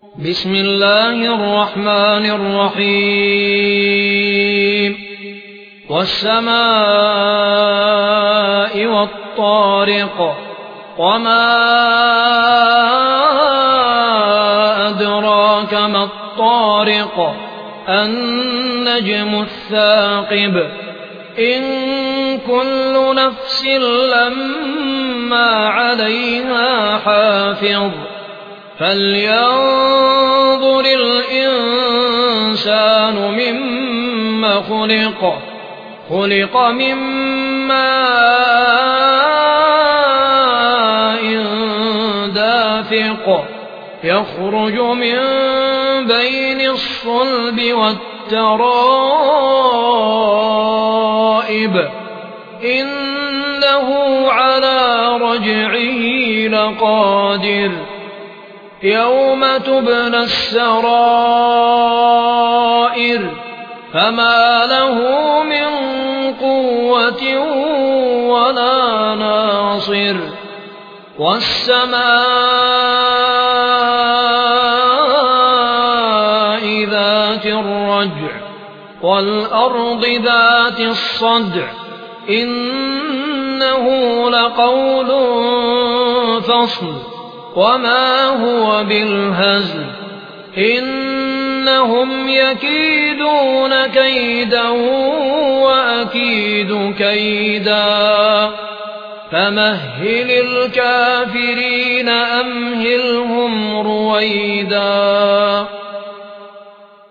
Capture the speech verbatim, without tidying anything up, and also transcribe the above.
بسم الله الرحمن الرحيم والسماء والطارق وما أدراك ما الطارق النجم الثاقب إن كل نفس لما عليها حافظ فلينظر الإنسان مما خلق خلق من ماء دافق يخرج من بين الصلب والترائب إنه على رجعه لقادر يوم تبلى السرائر فما له من قوة ولا ناصر والسماء ذات الرجع والأرض ذات الصدع إنه لقول فصل وما هو بالهزل إنهم يكيدون كيدا وأكيد كيدا فمهل الكافرين أمهلهم رويدا